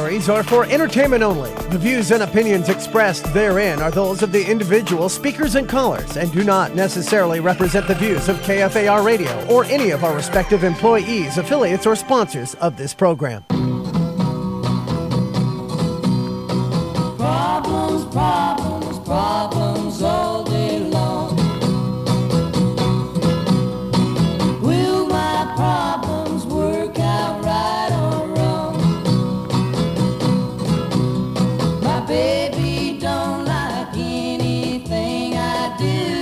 diaries are for entertainment only. The views and opinions expressed therein are those of the individual speakers and callers and do not necessarily represent the views of KFAR Radio or any of our respective employees, affiliates, or sponsors of this program. Problems, problems, problems all day long. Will my problems work out right or wrong? My baby don't like anything I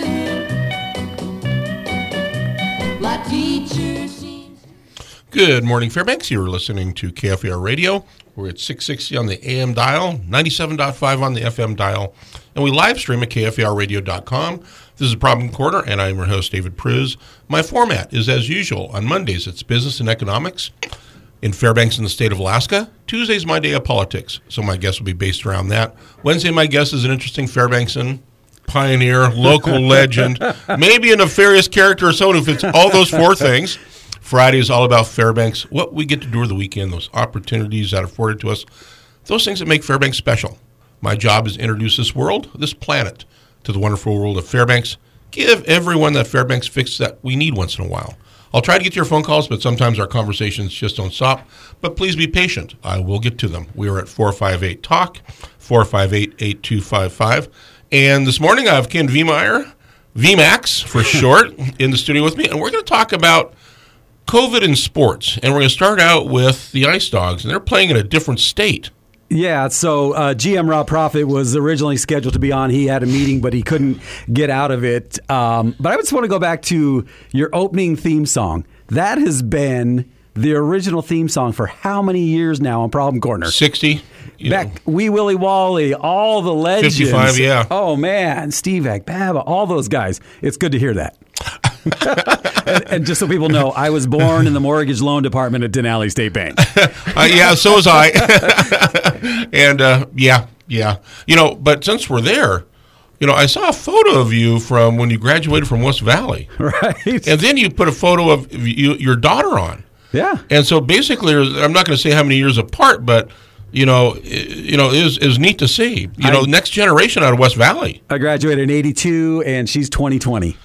do. My teacher seems... Good morning, Fairbanks. You're listening to KFAR Radio. We're at 660 on the AM dial, 97.5 on the FM dial, and we live stream at KFARradio.com. This is Problem Corner, and I'm your host, David Pruz. My format is, as usual, on Mondays, it's business and economics in Fairbanks in the state of Alaska. Tuesday's my day of politics, so my guest will be based around that. Wednesday, my guest is an interesting Fairbanksan, pioneer, local legend, maybe a nefarious character or someone who fits all those four things. Friday is all about Fairbanks, what we get to do over the weekend, those opportunities that are afforded to us, those things that make Fairbanks special. My job is to introduce this world, this planet, to the wonderful world of Fairbanks. Give everyone that Fairbanks fix that we need once in a while. I'll try to get to your phone calls, but sometimes our conversations just don't stop. But please be patient. I will get to them. We are at 458-TALK, 458-8255. And this morning I have Ken Viemeyer, VMAX for short, in the studio with me. And we're going to talk about COVID in sports, and we're going to start out with the Ice Dogs, and they're playing in a different state. Yeah, so GM Rob Proffitt was originally scheduled to be on. He had a meeting, but he couldn't get out of it. But I just want to go back to your opening theme song. That has been the original theme song for how many years now on Problem Corner? 60. Back, Wee Willie Wally, all the legends. 55, yeah. Oh, man, Steve Agbaba, all those guys. It's good to hear that. and just so people know, I was born in the mortgage loan department at Denali State Bank. Yeah, so was I. And yeah. But since we're there, I saw a photo of you from when you graduated from West Valley. Right. And then you put a photo of your daughter on. Yeah. And so basically, I'm not going to say how many years apart, but it was neat to see. Next generation out of West Valley. I graduated in 82, and she's 2020.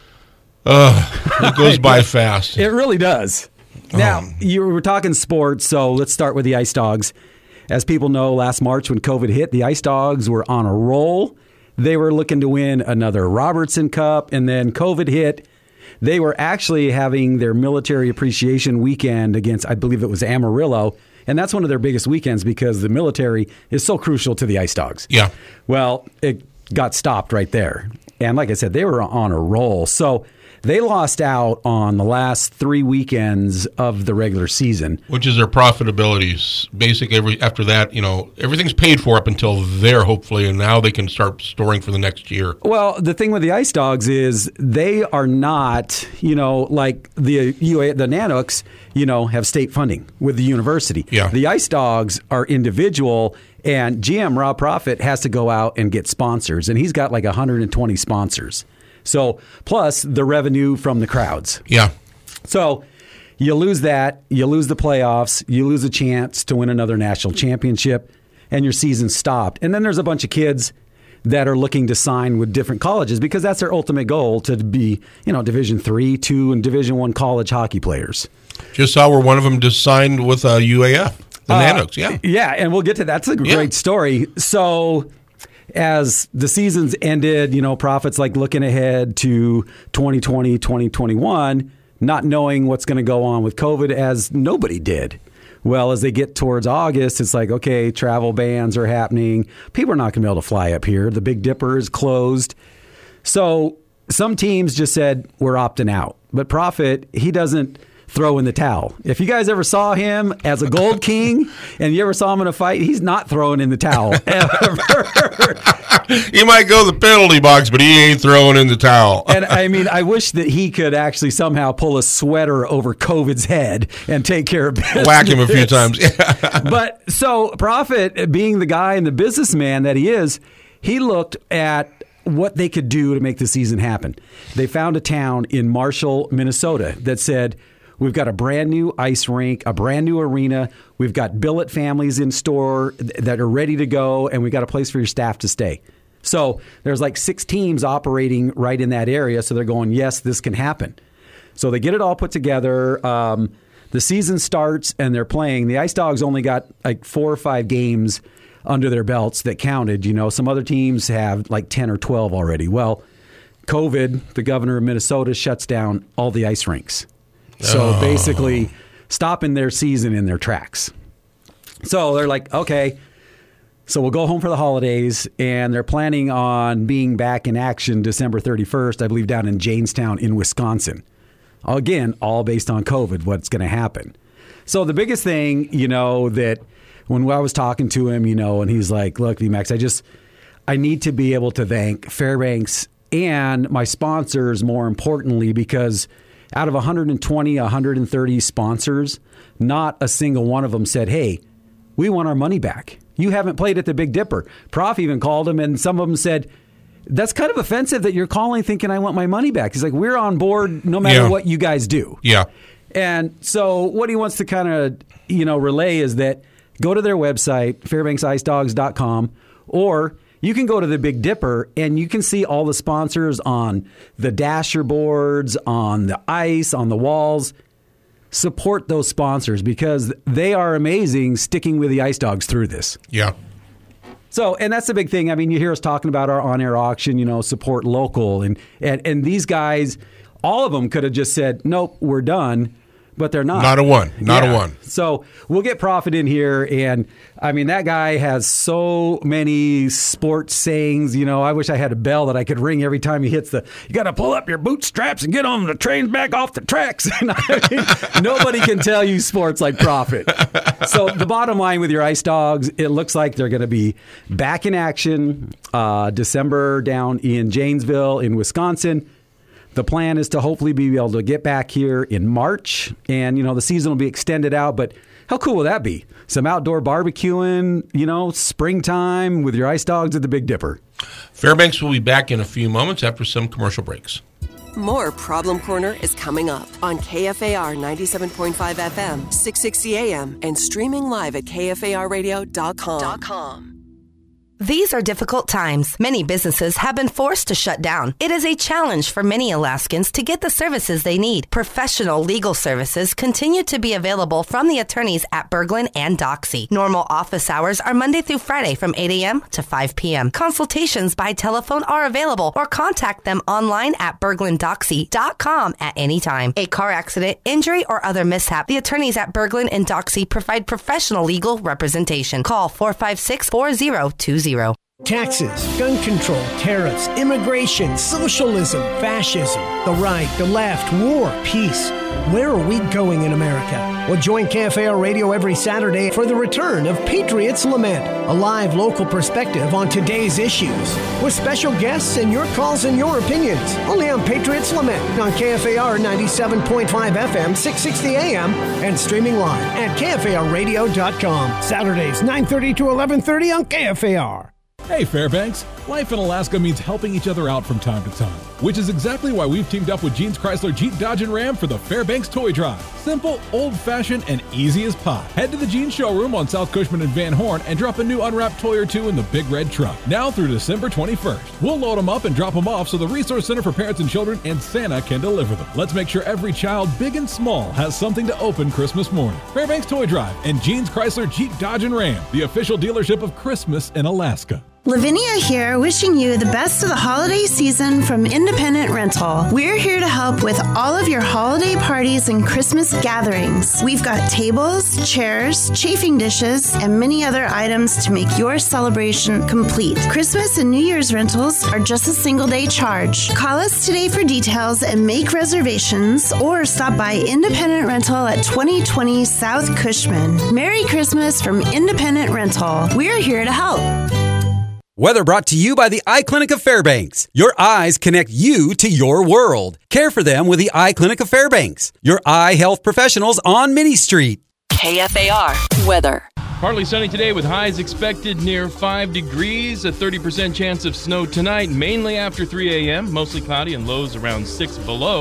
It goes by fast. It really does. Now, you were talking sports, so let's start with the Ice Dogs. As people know, last March when COVID hit, the Ice Dogs were on a roll. They were looking to win another Robertson Cup, and then COVID hit. They were actually having their military appreciation weekend against, I believe it was Amarillo, and that's one of their biggest weekends because the military is so crucial to the Ice Dogs. Yeah. Well, it got stopped right there. And like I said, they were on a roll. So they lost out on the last 3 weekends of the regular season. Which is their profitability. After that, everything's paid for up until there, hopefully, and now they can start storing for the next year. Well, the thing with the Ice Dogs is they are not, like the Nanooks, have state funding with the university. Yeah. The Ice Dogs are individual, and GM Rob Proffitt has to go out and get sponsors, and he's got like 120 sponsors. So, plus the revenue from the crowds. Yeah. So, you lose that, you lose the playoffs, you lose a chance to win another national championship, and your season's stopped. And then there's a bunch of kids that are looking to sign with different colleges because that's their ultimate goal, to be, Division III, II, and Division I college hockey players. Just saw where one of them just signed with UAF, the Nanooks, yeah. Yeah, and we'll get to that. That's a great story. So, as the seasons ended, Proffitt's like looking ahead to 2020, 2021, not knowing what's going to go on with COVID, as nobody did. Well, as they get towards August, it's like, okay, travel bans are happening. People are not going to be able to fly up here. The Big Dipper is closed. So some teams just said, we're opting out. But Proffitt, he doesn't throw in the towel. If you guys ever saw him as a Gold King and you ever saw him in a fight, he's not throwing in the towel ever. He might go the penalty box, but he ain't throwing in the towel. And I mean, I wish that he could actually somehow pull a sweater over COVID's head and take care of business. Whack him a few times. But so Proffitt, being the guy and the businessman that he is, he looked at what they could do to make the season happen. They found a town in Marshall, Minnesota that said, We've got a brand new ice rink, a brand new arena. We've got billet families in store that are ready to go, and we've got a place for your staff to stay. So there's like 6 teams operating right in that area. So they're going, yes, this can happen. So they get it all put together. The season starts and they're playing. The Ice Dogs only got like 4 or 5 games under their belts that counted. You know, some other teams have like 10 or 12 already. Well, COVID, the governor of Minnesota, shuts down all the ice rinks. So basically stopping their season in their tracks. So they're like, okay, so we'll go home for the holidays, and they're planning on being back in action December 31st, I believe, down in Jamestown in Wisconsin. Again, all based on COVID, what's going to happen. So the biggest thing, you know, that when I was talking to him, you know, and he's like, look, VMAX, I need to be able to thank Fairbanks and my sponsors more importantly, because out of 120, 130 sponsors, not a single one of them said, hey, we want our money back. You haven't played at the Big Dipper. Prof even called him, and some of them said, that's kind of offensive that you're calling thinking I want my money back. He's like, we're on board no matter what you guys do. Yeah. And so what he wants to kind of, you know, relay is that go to their website, FairbanksIceDogs.com, or you can go to the Big Dipper and you can see all the sponsors on the dasher boards, on the ice, on the walls. Support those sponsors because they are amazing sticking with the Ice Dogs through this. Yeah. So, and that's the big thing. I mean, you hear us talking about our on-air auction, you know, support local. And these guys, all of them could have just said, nope, we're done. But they're not. Not a one. So we'll get Profit in here. And, I mean, that guy has so many sports sayings. You know, I wish I had a bell that I could ring every time he hits you got to pull up your bootstraps and get on the trains back off the tracks. And I mean, nobody can tell you sports like Profit. So the bottom line with your Ice Dogs, it looks like they're going to be back in action December down in Janesville in Wisconsin. The plan is to hopefully be able to get back here in March, and, you know, the season will be extended out, but how cool will that be? Some outdoor barbecuing, you know, springtime with your Ice Dogs at the Big Dipper. Fairbanks will be back in a few moments after some commercial breaks. More Problem Corner is coming up on KFAR 97.5 FM, 660 AM, and streaming live at KFARradio.com. These are difficult times. Many businesses have been forced to shut down. It is a challenge for many Alaskans to get the services they need. Professional legal services continue to be available from the attorneys at Berglund and Doxy. Normal office hours are Monday through Friday from 8 a.m. to 5 p.m. Consultations by telephone are available, or contact them online at berglunddoxy.com at any time. A car accident, injury, or other mishap, the attorneys at Berglund and Doxy provide professional legal representation. Call 456-4020. Taxes, gun control, tariffs, immigration, socialism, fascism, the right, the left, war, peace. Where are we going in America? Well, join KFAR Radio every Saturday for the return of Patriots Lament, a live local perspective on today's issues, with special guests and your calls and your opinions. Only on Patriots Lament on KFAR 97.5 FM, 660 AM, and streaming live at KFARradio.com. Saturdays, 9:30 to 11:30 on KFAR. Hey Fairbanks, life in Alaska means helping each other out from time to time, which is exactly why we've teamed up with Jeans Chrysler Jeep Dodge and Ram for the Fairbanks Toy Drive. Simple, old-fashioned, and easy as pie. Head to the Jeans showroom on South Cushman and Van Horn and drop a new unwrapped toy or two in the big red truck. Now through December 21st. We'll load them up and drop them off so the Resource Center for Parents and Children and Santa can deliver them. Let's make sure every child, big and small, has something to open Christmas morning. Fairbanks Toy Drive and Jeans Chrysler Jeep Dodge and Ram, the official dealership of Christmas in Alaska. Lavinia here, wishing you the best of the holiday season from Independent Rental. We're here to help with all of your holiday parties and Christmas gatherings. We've got tables, chairs, chafing dishes, and many other items to make your celebration complete. Christmas and New Year's rentals are just a single-day charge. Call us today for details and make reservations, or stop by Independent Rental at 2020 South Cushman. Merry Christmas from Independent Rental. We're here to help. Weather brought to you by the Eye Clinic of Fairbanks. Your eyes connect you to your world. Care for them with the Eye Clinic of Fairbanks. Your eye health professionals on Minnie Street. KFAR weather. Partly sunny today with highs expected near 5 degrees. A 30% chance of snow tonight, mainly after 3 a.m. Mostly cloudy and lows around 6 below.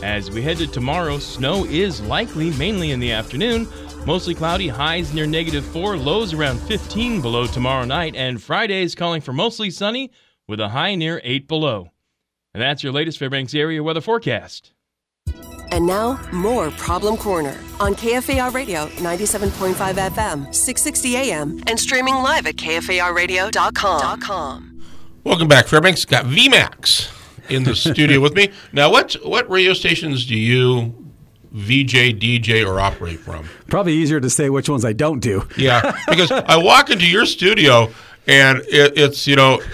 As we head to tomorrow, snow is likely, mainly in the afternoon. Mostly cloudy, highs near -4, lows around 15 below tomorrow night, and Friday is calling for mostly sunny with a high near 8 below. And that's your latest Fairbanks area weather forecast. And now, more Problem Corner on KFAR Radio 97.5 FM, 660 AM, and streaming live at KFARradio.com. Welcome back, Fairbanks. Got VMAX in the studio with me. Now, what radio stations do you VJ, DJ, or operate from? Probably easier to say which ones I don't do. Yeah, because I walk into your studio and it's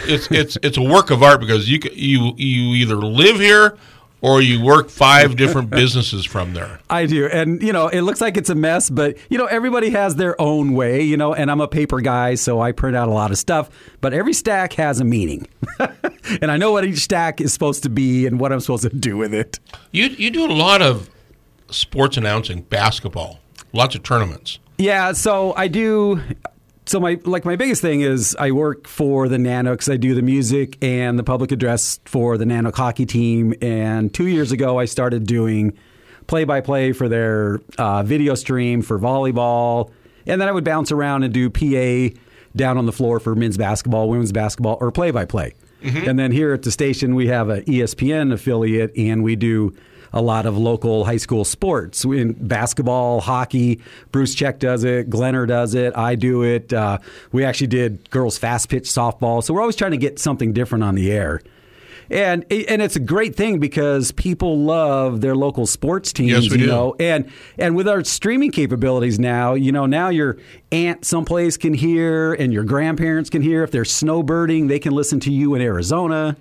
a work of art because you either live here or you work 5 different businesses from there. I do. And, it looks like it's a mess, but, everybody has their own way, and I'm a paper guy, so I print out a lot of stuff. But every stack has a meaning. And I know what each stack is supposed to be and what I'm supposed to do with it. You do a lot of sports announcing, basketball, lots of tournaments. Yeah, so I do. So my biggest thing is I work for the Nanoks. I do the music and the public address for the Nanook hockey team. And 2 years ago, I started doing play-by-play for their video stream for volleyball. And then I would bounce around and do PA down on the floor for men's basketball, women's basketball, or play-by-play. Mm-hmm. And then here at the station, we have an ESPN affiliate, and we do a lot of local high school sports. In basketball, hockey, Bruce Check does it, Glenner does it, I do it. We actually did girls fast pitch softball. So we're always trying to get something different on the air. And it's a great thing because people love their local sports teams. Yes, we do. And with our streaming capabilities now, now your aunt someplace can hear and your grandparents can hear. If they're snowbirding, they can listen to you in Arizona.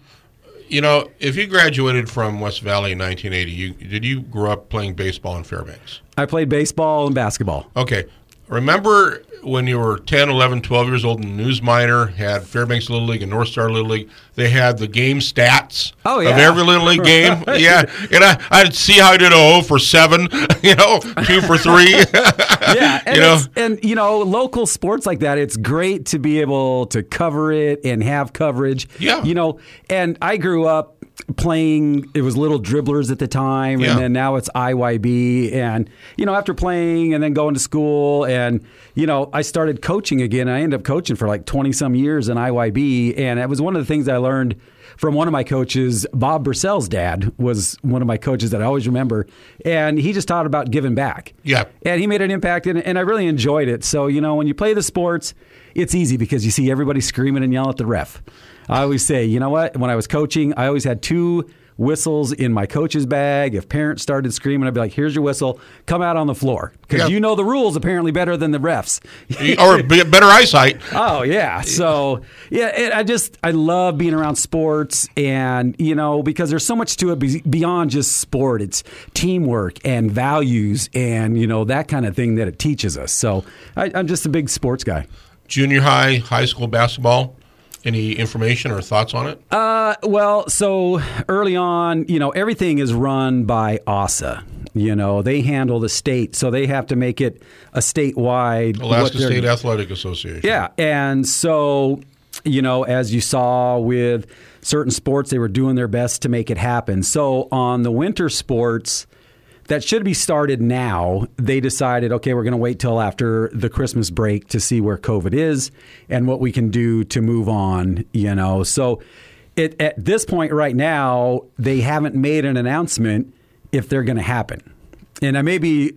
If you graduated from West Valley in 1980, did you grow up playing baseball in Fairbanks? I played baseball and basketball. Okay. Remember when you were 10, 11, 12 years old and News Minor had Fairbanks Little League and North Star Little League? They had the game stats of every Little League game. Right. Yeah. And I'd see how I did 0 for 7, 2 for 3. Yeah. And, local sports like that, it's great to be able to cover it and have coverage. Yeah. And I grew up playing, it was Little Dribblers at the time, and then now it's IYB. And, after playing and then going to school and, I started coaching again. I ended up coaching for like 20-some years in IYB. And it was one of the things I learned from one of my coaches. Bob Brissell's dad was one of my coaches that I always remember. And he just taught about giving back. Yeah. And he made an impact, and I really enjoyed it. So, when you play the sports, it's easy because you see everybody screaming and yelling at the ref. I always say, you know what? When I was coaching, I always had 2 whistles in my coach's bag. If parents started screaming, I'd be like, here's your whistle. Come out on the floor. Because you know the rules apparently better than the refs. Or better eyesight. Oh, yeah. So, I love being around sports and, because there's so much to it beyond just sport. It's teamwork and values and, that kind of thing that it teaches us. So I'm just a big sports guy. Junior high, high school basketball. Any information or thoughts on it? Well, so early on, everything is run by ASA. They handle the state, so they have to make it a statewide. Alaska State Athletic Association. Yeah, and so, as you saw with certain sports, they were doing their best to make it happen. So on the winter sports, that should be started now. They decided, okay, we're going to wait till after the Christmas break to see where COVID is and what we can do to move on, So at this point right now, they haven't made an announcement if they're going to happen. And I may be,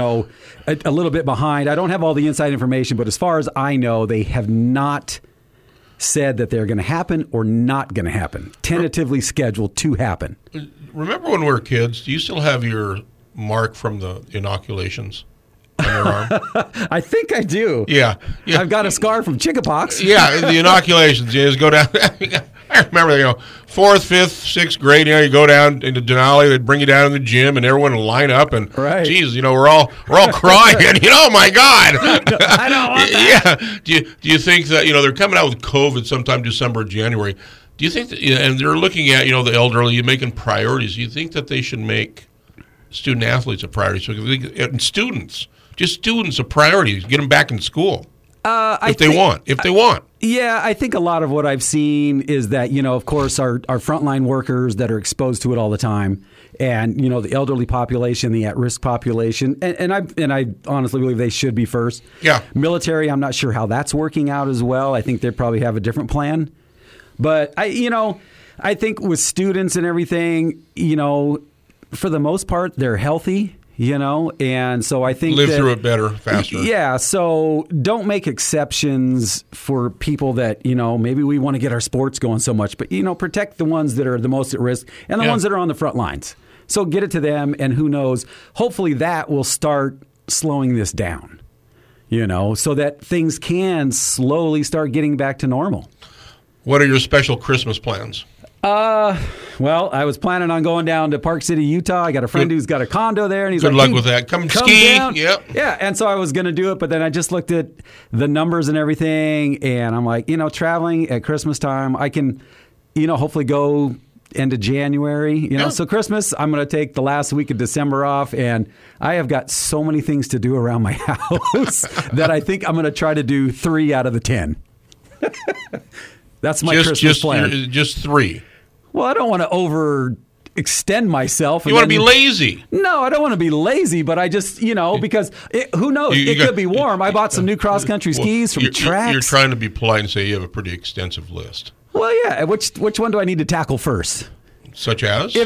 a little bit behind. I don't have all the inside information, but as far as I know, they have not said that they're going to happen or not going to happen. Tentatively scheduled to happen. Remember when we were kids, do you still have your mark from the inoculations on your arm? I think I do. Yeah. I've got a scar from chickenpox. Yeah, the inoculations. You just go down. I remember, 4th, 5th, 6th grade, you go down into Denali, they'd bring you down to the gym, and everyone would line up, and geez, we're all crying, oh my God. I don't want that. Yeah. Do you think that, they're coming out with COVID sometime December, January. Do you think that, and they're looking at, the elderly, you're making priorities. Do you think that they should make student athletes a priority? So, and students a priority, get them back in school. If they want. Yeah, I think a lot of what I've seen is that, of course, our frontline workers that are exposed to it all the time, and the elderly population, the at-risk population, and I honestly believe they should be first. Yeah. Military, I'm not sure how that's working out as well. I think they probably have a different plan. But I think with students and everything, for the most part, they're healthy. And so I think live through it better, faster. Yeah, so don't make exceptions for people that, maybe we want to get our sports going so much, but, protect the ones that are the most at risk and the ones that are on the front lines. So get it to them, and who knows, hopefully that will start slowing this down, so that things can slowly start getting back to normal. What are your special Christmas plans? Well, I was planning on going down to Park City, Utah. I got a friend who's got a condo there, and he's good luck with that. Come ski. Down. Yep. Yeah, and so I was going to do it, but then I just looked at the numbers and everything, and I'm like, traveling at Christmas time, I can, hopefully go into January. So Christmas, I'm going to take the last week of December off, and I have got so many things to do around my house that I think I'm going to try to do 3 out of the 10. That's my Christmas plan. Just 3. Well, I don't want to overextend myself. You want to be lazy. No, I don't want to be lazy, but I just, because who knows? It could be warm. I bought some new cross-country skis from Trax. You're trying to be polite and say you have a pretty extensive list. Well, yeah. Which one do I need to tackle first? Such as?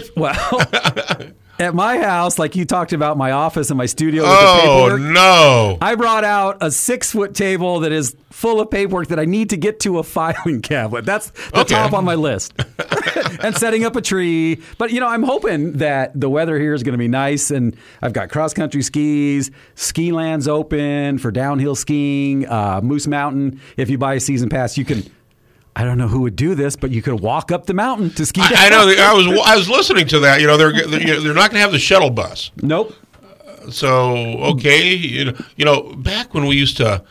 At my house, like you talked about my office and my studio with the paperwork. Oh, no. I brought out a 6-foot table that is full of paperwork that I need to get to a filing cabinet. That's the top on my list. And setting up a tree. But, I'm hoping that the weather here is going to be nice. And I've got cross-country skis, ski lands open for downhill skiing, Moose Mountain. If you buy a season pass, you can... I don't know who would do this, but you could walk up the mountain to ski down. I know. I was listening to that. They're not going to have the shuttle bus. Nope. So okay, back when we used to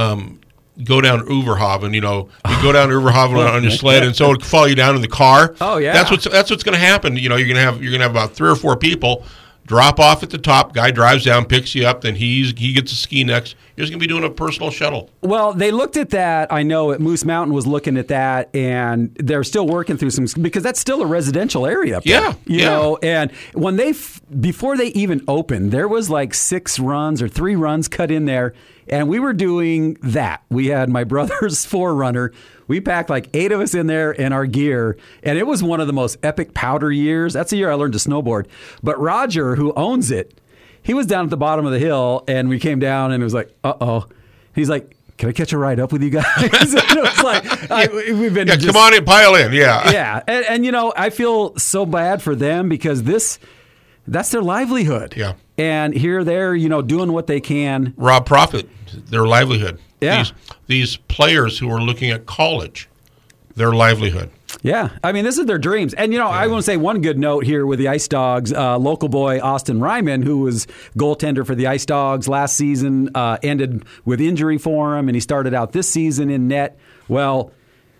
go down Overhaven, you go down Overhaven on your sled, and so it would follow you down in the car. Oh yeah. That's what's going to happen. You're going to have about 3 or 4 people drop off at the top. Guy drives down, picks you up, then he gets to ski next. You're just going to be doing a personal shuttle. Well, they looked at that. I know at Moose Mountain was looking at that, and they're still working through some, because that's still a residential area up there. Yeah. And when before they even opened, there was like 6 runs or 3 runs cut in there, and we were doing that. We had my brother's 4Runner. We packed like 8 of us in there in our gear, and it was one of the most epic powder years. That's the year I learned to snowboard. But Roger, who owns it, he was down at the bottom of the hill, and we came down, and it was like, uh-oh. He's like, can I catch a ride up with you guys? And it was like, we've been come on in, pile in, yeah. Yeah, and I feel so bad for them because that's their livelihood. Yeah. And here they're, doing what they can. Rob profit, their livelihood. Yeah. These players who are looking at college, their livelihood. Yeah. I mean, this is their dreams. And, I want to say one good note here with the Ice Dogs. Local boy Austin Ryman, who was goaltender for the Ice Dogs last season, ended with injury for him, and he started out this season in net. Well,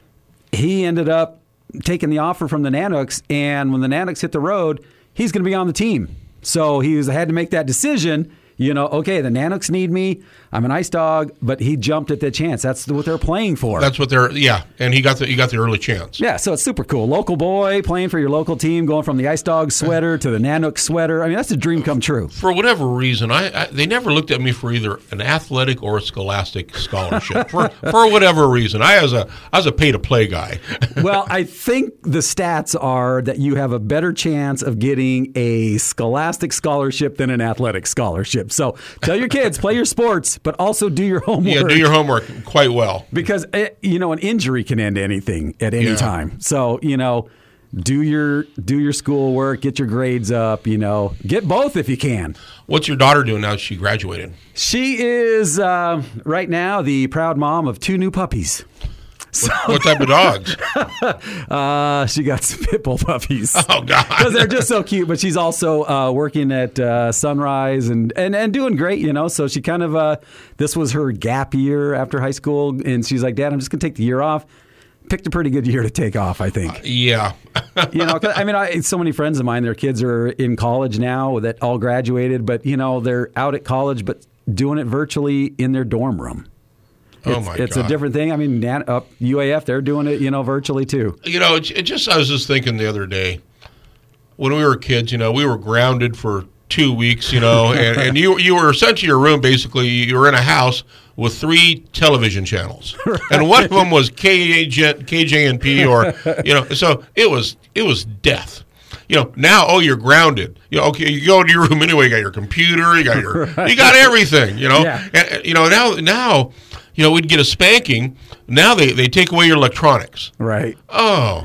he ended up taking the offer from the Nanooks, and when the Nanooks hit the road, he's going to be on the team. So he had to make that decision. Okay, the Nanooks need me. I'm an Ice Dog, but he jumped at the chance. That's what they're playing for. That's what and he got the early chance. Yeah, so it's super cool. Local boy playing for your local team, going from the Ice Dog sweater to the Nanook sweater. I mean, that's a dream come true. For whatever reason, they never looked at me for either an athletic or a scholastic scholarship. for whatever reason, I was a pay to play guy. Well, I think the stats are that you have a better chance of getting a scholastic scholarship than an athletic scholarship. So tell your kids, play your sports, but also do your homework. Yeah, do your homework quite well. Because, an injury can end anything at any time. So, do your schoolwork, get your grades up, get both if you can. What's your daughter doing now that she graduated? She is, right now, the proud mom of 2 new puppies. What type of dogs? She got some pit bull puppies. Oh, God. Because they're just so cute. But she's also working at Sunrise and doing great, So she kind of, this was her gap year after high school. And she's like, Dad, I'm just going to take the year off. Picked a pretty good year to take off, I think. Yeah. So many friends of mine, their kids are in college now that all graduated. But, they're out at college but doing it virtually in their dorm room. It's a different thing. I mean, UAF, they're doing it, virtually too. I was just thinking the other day, when we were kids, we were grounded for 2 weeks, and you were essentially your room, basically, you were in a house with 3 television channels. Right. And one of them was KJNP or, so it was death. Now, you're grounded. Okay, you go to your room anyway. You got your computer. You got everything. Yeah. And now, we'd get a spanking. Now they take away your electronics. Right. Oh.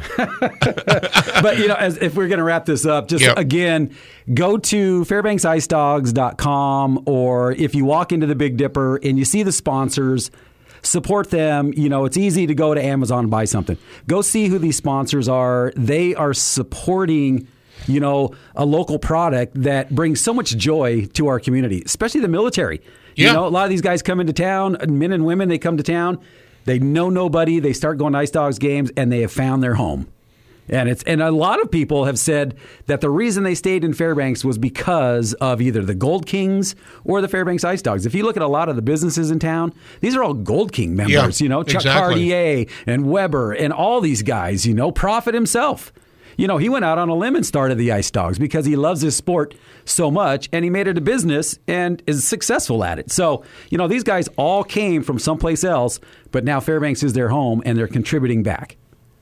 But if we're going to wrap this up, just again, go to FairbanksIceDogs.com, or if you walk into the Big Dipper and you see the sponsors, support them. It's easy to go to Amazon and buy something. Go see who these sponsors are. They are supporting, a local product that brings so much joy to our community, especially the military. Yeah. A lot of these guys come into town, men and women, they come to town. They know nobody. They start going to Ice Dogs games, and they have found their home. And a lot of people have said that the reason they stayed in Fairbanks was because of either the Gold Kings or the Fairbanks Ice Dogs. If you look at a lot of the businesses in town, these are all Gold King members. Chuck Cartier and Weber and all these guys. Prophet himself. He went out on a limb and started the Ice Dogs because he loves his sport so much, and he made it a business and is successful at it. So, these guys all came from someplace else, but now Fairbanks is their home, and they're contributing back.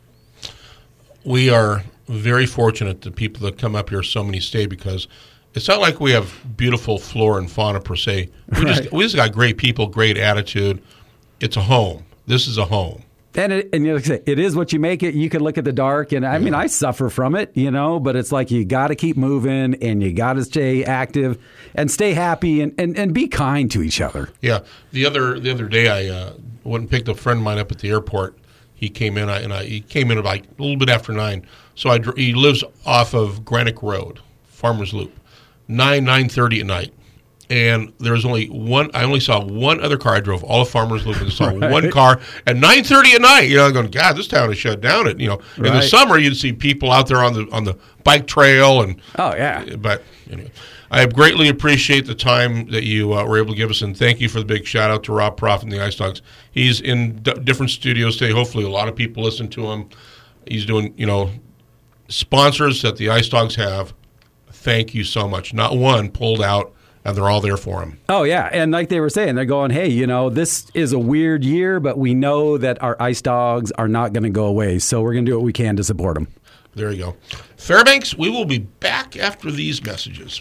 We are very fortunate that people that come up here, so many stay, because it's not like we have beautiful flora and fauna per se. We just got great people, great attitude. It's a home. This is a home. And it is what you make it. You can look at the dark, and I mean, I suffer from it, but it's like you got to keep moving, and you got to stay active and stay happy and be kind to each other. Yeah. The other day, I went and picked a friend of mine up at the airport. He came in, he came in about a little bit after 9. So he lives off of Granick Road, Farmers Loop, 9:30 at night. And there was only one. I only saw one other car. I drove all of Farmers Loop and saw one car at 9:30 at night. Going, God, this town is shut down. In the summer, you'd see people out there on the bike trail and. Oh yeah. But anyway, I greatly appreciate the time that you were able to give us, and thank you for the big shout out to Rob Prophet and the Ice Dogs. He's in different studios today. Hopefully, a lot of people listen to him. He's doing sponsors that the Ice Dogs have. Thank you so much. Not one pulled out. And they're all there for him. Oh, yeah. And like they were saying, they're going, hey, this is a weird year, but we know that our Ice Dogs are not going to go away. So we're going to do what we can to support them. There you go. Fairbanks, we will be back after these messages.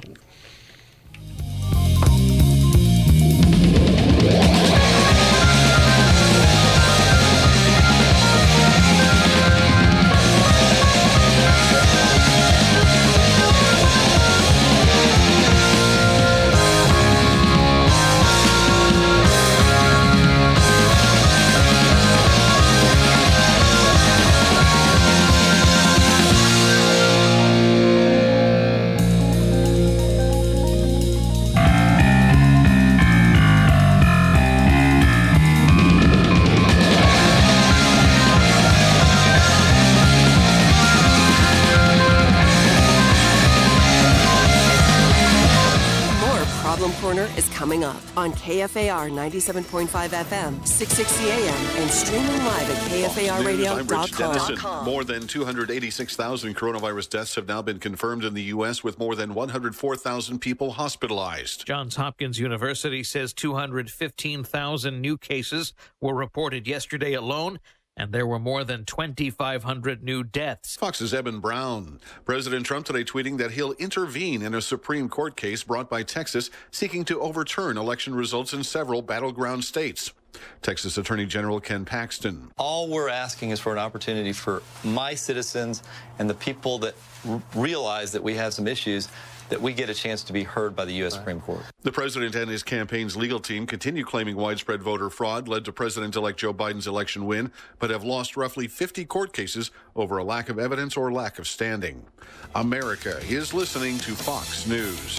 Coming up on KFAR 97.5 FM, 660 AM, and streaming live at KFARradio.com. More than 286,000 coronavirus deaths have now been confirmed in the U.S., with more than 104,000 people hospitalized. Johns Hopkins University says 215,000 new cases were reported yesterday alone, and there were more than 2,500 new deaths. Fox's Eben Brown. President Trump today tweeting that he'll intervene in a Supreme Court case brought by Texas seeking to overturn election results in several battleground states. Texas Attorney General Ken Paxton. All we're asking is for an opportunity for my citizens and the people that realize that we have some issues, that we get a chance to be heard by the U.S. Supreme Court. The president and his campaign's legal team continue claiming widespread voter fraud led to President-elect Joe Biden's election win, but have lost roughly 50 court cases over a lack of evidence or lack of standing. America is listening to Fox News.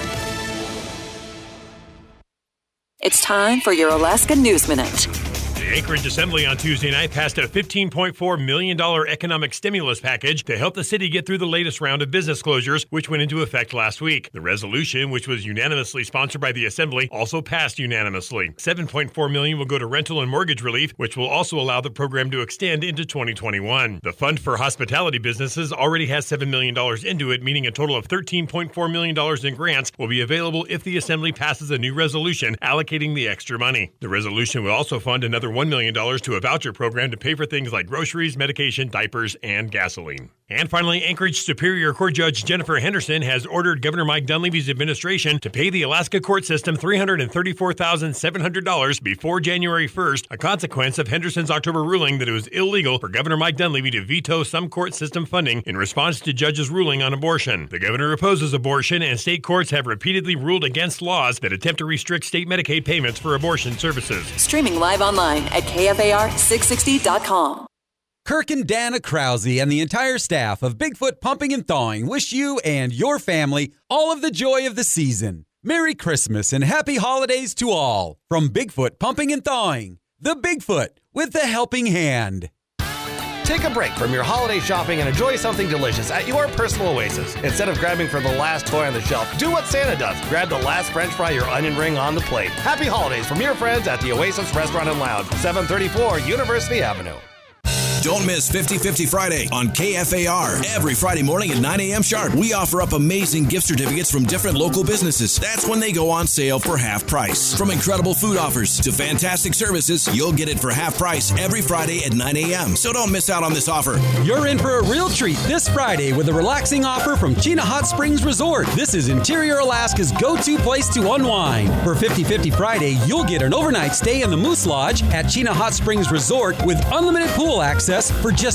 It's time for your Alaska News Minute. Anchorage Assembly on Tuesday night passed a $15.4 million economic stimulus package to help the city get through the latest round of business closures, which went into effect last week. The resolution, which was unanimously sponsored by the Assembly, also passed unanimously. $7.4 million will go to rental and mortgage relief, which will also allow the program to extend into 2021. The Fund for Hospitality Businesses already has $7 million into it, meaning a total of $13.4 million in grants will be available if the Assembly passes a new resolution allocating the extra money. The resolution will also fund another $1 million to a voucher program to pay for things like groceries, medication, diapers, and gasoline. And finally, Anchorage Superior Court Judge Jennifer Henderson has ordered Governor Mike Dunleavy's administration to pay the Alaska court system $334,700 before January 1st, a consequence of Henderson's October ruling that it was illegal for Governor Mike Dunleavy to veto some court system funding in response to judges' ruling on abortion. The governor opposes abortion, and state courts have repeatedly ruled against laws that attempt to restrict state Medicaid payments for abortion services. Streaming live online at KFAR660.com. Kirk and Dana Krause and the entire staff of Bigfoot Pumping and Thawing wish you and your family all of the joy of the season. Merry Christmas and happy holidays to all from Bigfoot Pumping and Thawing, the Bigfoot with the helping hand. Take a break from your holiday shopping and enjoy something delicious at your personal oasis. Instead of grabbing for the last toy on the shelf, do what Santa does. Grab the last French fry or onion ring on the plate. Happy holidays from your friends at the Oasis Restaurant and Lounge, 734 University Avenue. Don't miss 50-50 Friday on KFAR. Every Friday morning at 9 a.m. sharp, we offer up amazing gift certificates from different local businesses. That's when they go on sale for half price. From incredible food offers to fantastic services, you'll get it for half price every Friday at 9 a.m. So don't miss out on this offer. You're in for a real treat this Friday with a relaxing offer from Chena Hot Springs Resort. This is Interior Alaska's go-to place to unwind. For 50-50 Friday, you'll get an overnight stay in the Moose Lodge at Chena Hot Springs Resort with unlimited pool access for just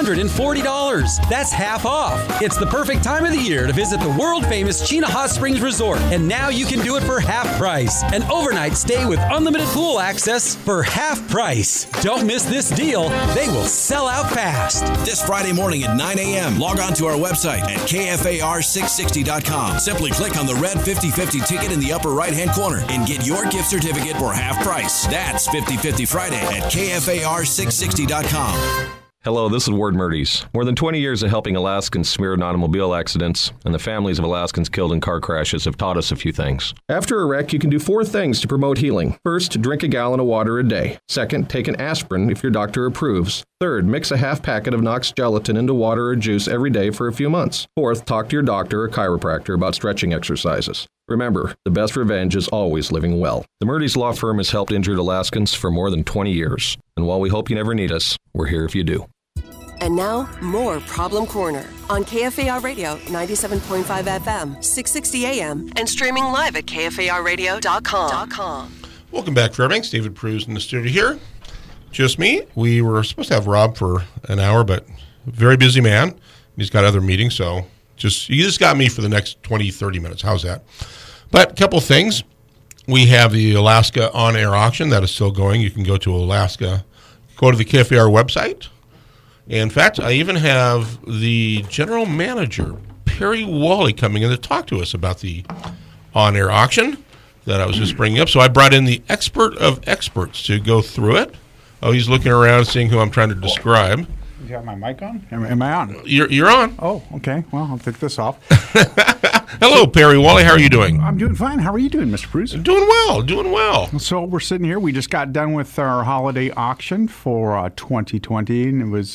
$140. That's half off. It's the perfect time of the year to visit the world-famous Chena Hot Springs Resort, and now you can do it for half price. An overnight stay with unlimited pool access for half price. Don't miss this deal. They will sell out fast. This Friday morning at 9 a.m., log on to our website at KFAR660.com. Simply click on the red 50-50 ticket in the upper right-hand corner and get your gift certificate for half price. That's 50-50 Friday at KFAR660.com. Hello, this is Ward Murdy's. More than 20 years of helping Alaskans smeared in automobile accidents, and the families of Alaskans killed in car crashes have taught us a few things. After a wreck, you can do 4 things to promote healing. First, drink a gallon of water a day. Second, take an aspirin if your doctor approves. Third, mix a half packet of Knox gelatin into water or juice every day for a few months. Fourth, talk to your doctor or chiropractor about stretching exercises. Remember, the best revenge is always living well. The Murdy's Law Firm has helped injured Alaskans for more than 20 years. And while we hope you never need us, we're here if you do. And now, more Problem Corner on KFAR Radio 97.5 FM, 660 AM, and streaming live at KFARradio.com. Welcome back, Fairbanks. David Pruse in the studio here. Just me. We were supposed to have Rob for an hour, but very busy man. He's got other meetings, so you just got me for the next 20, 30 minutes. How's that? But a couple things. We have the Alaska on-air auction that is still going. You can go to Alaska, go to the KFAR website. In fact, I even have the general manager, Perry Wally, coming in to talk to us about the on-air auction that I was just bringing up. So I brought in the expert of experts to go through it. Oh, he's looking around, seeing who I'm trying to describe. You got my mic on? Am I on? You're on. Oh, okay. Well, I'll take this off. Hello, Perry Wally. How are you doing? I'm doing fine. How are you doing, Mr. Pruse? Doing well. So we're sitting here. We just got done with our holiday auction for 2020, and it was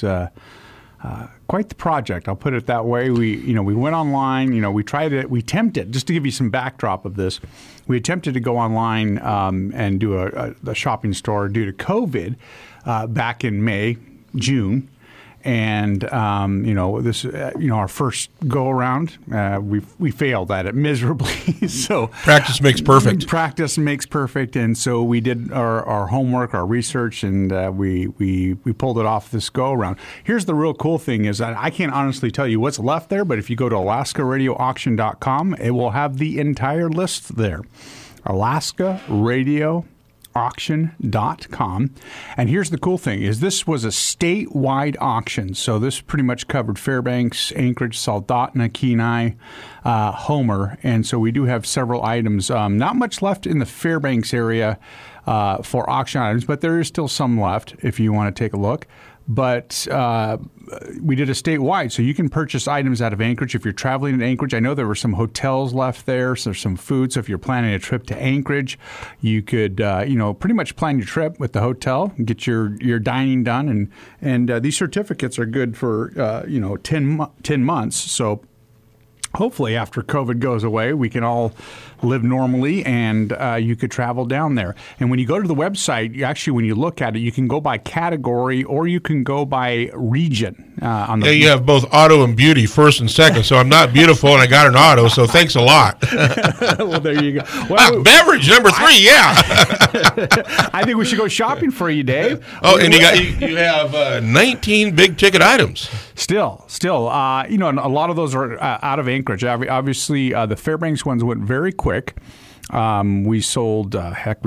quite the project. I'll put it that way. We went online. We tried it. We attempted, just to give you some backdrop of this, we attempted to go online and do a shopping store due to COVID back in June. And this our first go around, we failed at it miserably. So practice makes perfect. Practice makes perfect, and so we did our homework, our research, and we pulled it off this go around. Here's the real cool thing: is that I can't honestly tell you what's left there, but if you go to AlaskaRadioAuction.com, it will have the entire list there. Alaska Radio KFARauction.com. And here's the cool thing is this was a statewide auction. So this pretty much covered Fairbanks, Anchorage, Soldotna, Kenai, Homer. And so we do have several items. Not much left in the Fairbanks area for auction items, but there is still some left if you want to take a look. But we did a statewide, so you can purchase items out of Anchorage if you're traveling to Anchorage. I know there were some hotels left there, so there's some food. So if you're planning a trip to Anchorage, you could, pretty much plan your trip with the hotel, get your dining done, and these certificates are good for 10 months. So hopefully after COVID goes away, we can all live normally and you could travel down there. And when you go to the website, when you look at it, you can go by category or you can go by region. You have both auto and beauty, first and second. So I'm not beautiful and I got an auto, so thanks a lot. Well, there you go. Well, beverage number 3, I think we should go shopping for you, Dave. Oh, and you have 19 big ticket items. Still, and a lot of those are out of Anchorage. Obviously, the Fairbanks ones went very quick. We sold a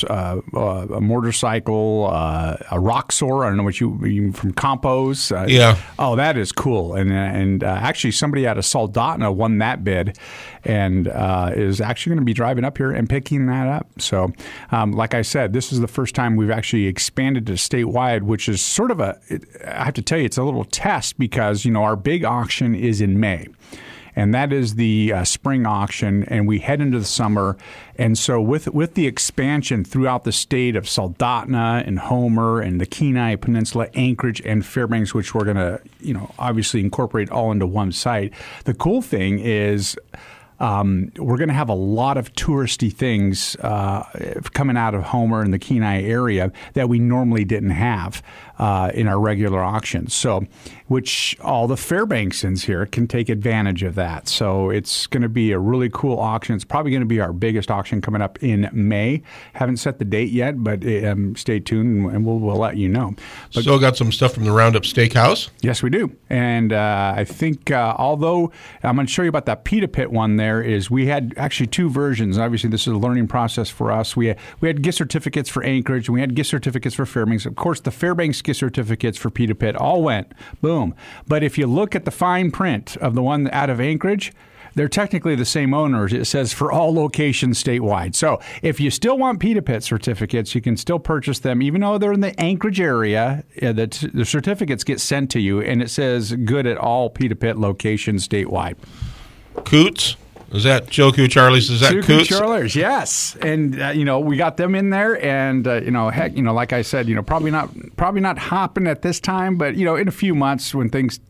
motorcycle, a Roxor. I don't know what you from Compos. Oh, that is cool. And actually, somebody out of Soldotna won that bid, and is actually going to be driving up here and picking that up. So, like I said, this is the first time we've actually expanded to statewide, which is sort of I have to tell you, it's a little test because our big auction is in May. And that is the spring auction, and we head into the summer. And so with the expansion throughout the state of Soldotna and Homer and the Kenai Peninsula, Anchorage, and Fairbanks, which we're going to, obviously incorporate all into one site, the cool thing is we're going to have a lot of touristy things coming out of Homer and the Kenai area that we normally didn't have in our regular auctions. So, which all the Fairbanksans here can take advantage of that. So it's going to be a really cool auction. It's probably going to be our biggest auction coming up in May. Haven't set the date yet, but stay tuned and we'll let you know. But, still got some stuff from the Roundup Steakhouse? Yes, we do. And I think although I'm going to show you about that Pita Pit one there, is we had actually 2 versions. Obviously, this is a learning process for us. We had gift certificates for Anchorage, and we had gift certificates for Fairbanks. Of course, the Fairbanks gift certificates for Pita Pit all went boom. But if you look at the fine print of the one out of Anchorage, they're technically the same owners. It says for all locations statewide. So if you still want Pita Pit certificates, you can still purchase them, even though they're in the Anchorage area. The certificates get sent to you, and it says good at all Pita Pit locations statewide. Coots? Is that Joe Charlie's? Is that Coots? Charlie's, yes. And we got them in there, and like I said, probably not hopping at this time, but in a few months when things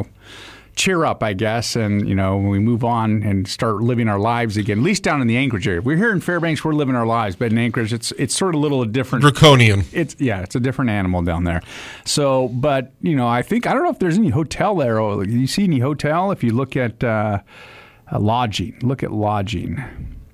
cheer up, I guess, and when we move on and start living our lives again, at least down in the Anchorage area. We're here in Fairbanks, we're living our lives, but in Anchorage, it's sort of a little different. Draconian. It's a different animal down there. So, but I don't know if there's any hotel there. Do you see any hotel? If you look at lodging, look at lodging,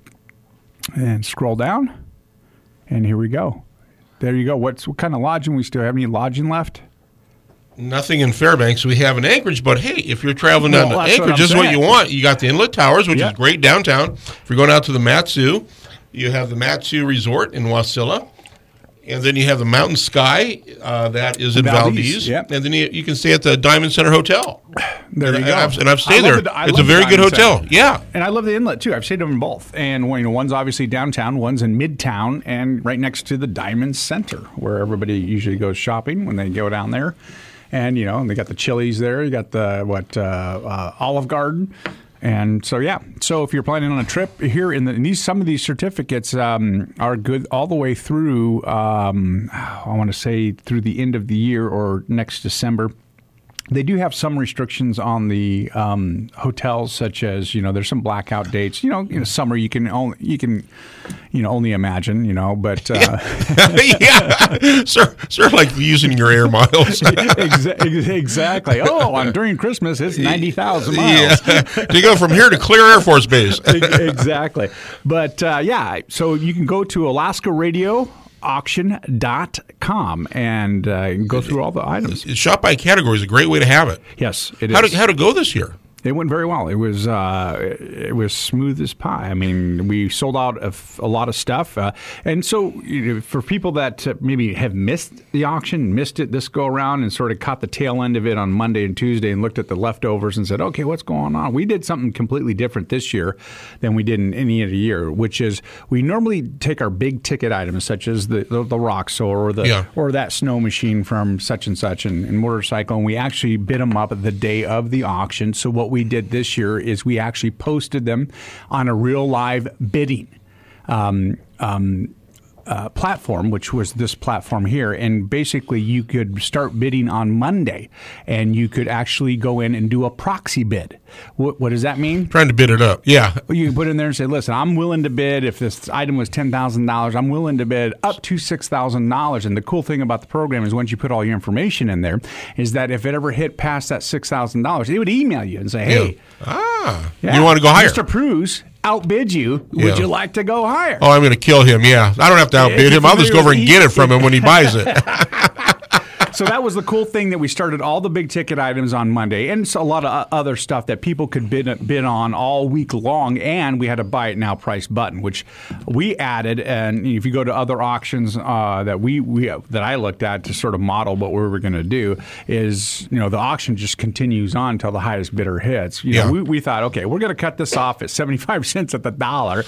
and scroll down, and here we go. There you go. What kind of lodging? We still have any lodging left? Nothing in Fairbanks. We have in Anchorage, but hey, if you're traveling down to Anchorage, this is what you want. You got the Inlet Towers, which is great downtown. If you're going out to the Mat-Su, you have the Mat-Su Resort in Wasilla. And then you have the Mountain Sky, that is in Valdez. Yep. And then you can stay at the Diamond Center Hotel. There you go. And I've stayed there. It's a very good hotel. Yeah. And I love the Inlet, too. I've stayed in both. And one's obviously downtown, one's in Midtown, and right next to the Diamond Center, where everybody usually goes shopping when they go down there. And, they got the Chili's there. You got the, Olive Garden. And so, so if you're planning on a trip here some of these certificates are good all the way through, I want to say through the end of the year or next December. They do have some restrictions on the hotels, such as there's some blackout dates. Summer you can only imagine. But yeah, sort of like using your air miles. Exactly. Oh, during Christmas it's 90,000 miles. Yeah. To go from here to Clear Air Force Base. Exactly. But so you can go to Alaska Radio auction.com and go through all the items. Shop by category is a great way to have it. Yes, it is. How to go this year? It went very well. It was smooth as pie. I mean, we sold out of a lot of stuff. And so for people that maybe have missed the auction, missed it this go around and sort of caught the tail end of it on Monday and Tuesday and looked at the leftovers and said, okay, what's going on? We did something completely different this year than we did in any other year, which is we normally take our big ticket items such as the rock saw or that snow machine from such and such and motorcycle, and we actually bid them up the day of the auction. So what we did this year is we actually posted them on a real live bidding platform, which was this platform here. And basically you could start bidding on Monday and you could actually go in and do a proxy bid. What does that mean? Trying to bid it up. Yeah. You can put in there and say, listen, I'm willing to bid. If this item was $10,000, I'm willing to bid up to $6,000. And the cool thing about the program is once you put all your information in there is that if it ever hit past that $6,000, it would email you and say, hey, you want to go higher? Mr. Pruse outbid you. Would you like to go higher? Oh, I'm going to kill him. Yeah. I don't have to outbid him. I'll just go over and get it from him when he buys it. So that was the cool thing, that we started all the big ticket items on Monday and a lot of other stuff that people could bid on all week long. And we had a buy it now price button, which we added. And if you go to other auctions that I looked at to sort of model what we were going to do is, the auction just continues on until the highest bidder hits. We thought, okay, we're going to cut this off at 75 cents at the dollar.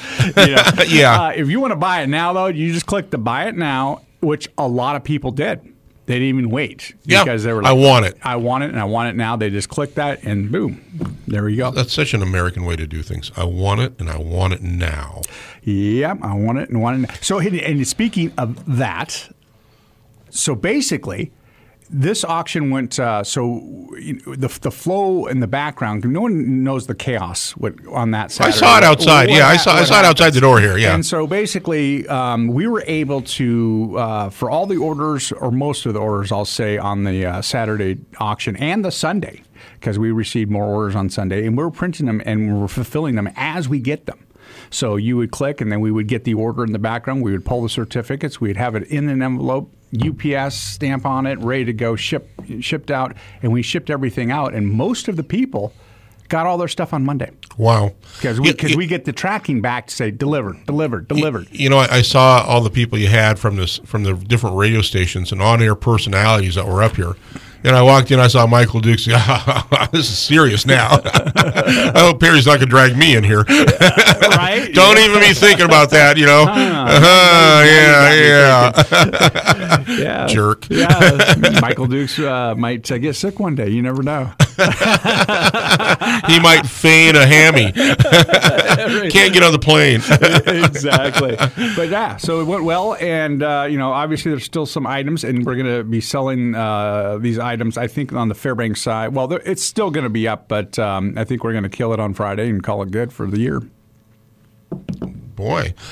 If you want to buy it now, though, you just click the buy it now, which a lot of people did. They didn't even wait because they were like, I want it. I want it, and I want it now. They just click that, and boom, there we go. That's such an American way to do things. I want it, and I want it now. Yep, I want it and want it now. So, and speaking of that, so basically, this auction went, the flow in the background, no one knows the chaos on that Saturday. I saw it outside. I saw it outside the door here, yeah. And so basically, we were able to, for all the orders, or most of the orders, I'll say, on the Saturday auction and the Sunday, because we received more orders on Sunday, and we were printing them and we were fulfilling them as we get them. So you would click, and then we would get the order in the background. We would pull the certificates. We'd have it in an envelope, UPS stamp on it, ready to go, shipped out, and we shipped everything out. And most of the people got all their stuff on Monday. Wow! Because we get the tracking back to say delivered. I saw all the people you had from the different radio stations and on-air personalities that were up here. And I walked in, I saw Michael Dukes. This is serious now. I hope Perry's not going to drag me in here. Right? Don't even be thinking about that, Yeah. Jerk. Yeah. Michael Dukes might get sick one day. You never know. He might feign a hammy. Can't get on the plane. Exactly. But yeah, so it went well. And, obviously there's still some items, and we're going to be selling these items, I think, on the Fairbanks side. Well, it's still going to be up, but I think we're going to kill it on Friday and call it good for the year. Boy,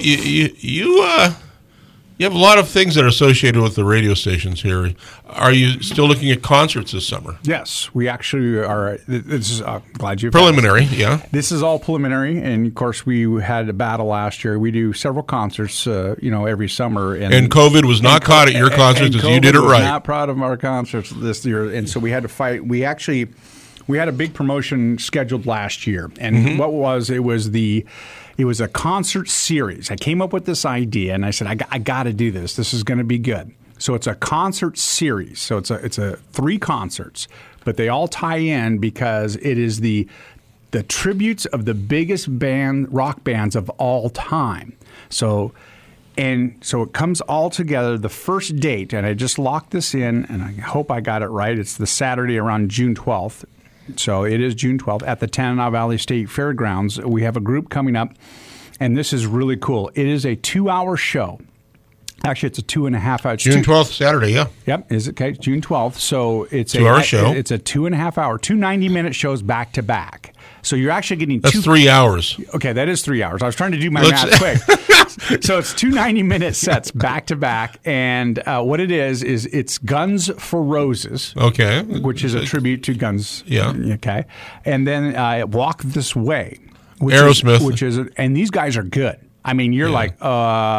you have a lot of things that are associated with the radio stations here. Are you still looking at concerts this summer? Yes, we actually are. This is glad you. Preliminary, yeah. This is all preliminary, and of course, we had a battle last year. We do several concerts, every summer. And COVID was not caught at your concerts because you did it right. Not proud of our concerts this year, and so we had to fight. We had a big promotion scheduled last year, and it was a concert series. I came up with this idea, and I said, I got to do this. This is going to be good. So it's a concert series. So it's a 3 concerts, but they all tie in because it is the tributes of the biggest rock bands of all time. So it comes all together. The first date, and I just locked this in, and I hope I got it right. It's the Saturday around June 12th. So it is June 12th at the Tanana Valley State Fairgrounds. We have a group coming up, and this is really cool. It is a 2-hour show. Actually, it's a 2.5 hour. June 12th, Saturday, yeah. Yep, is it okay? June 12th. So it's 2-hour show. It's a 2.5 hour, 2 90-minute shows back to back. So you're actually getting That's 3 hours. Okay, that is 3 hours. I was trying to do my math quick. So it's 2 90-minute sets back to back, and what it is it's Guns for Roses. Okay. Which is a tribute to Guns. Yeah. Okay. And then Walk This Way. Aerosmith. And these guys are good. I mean, you're like, you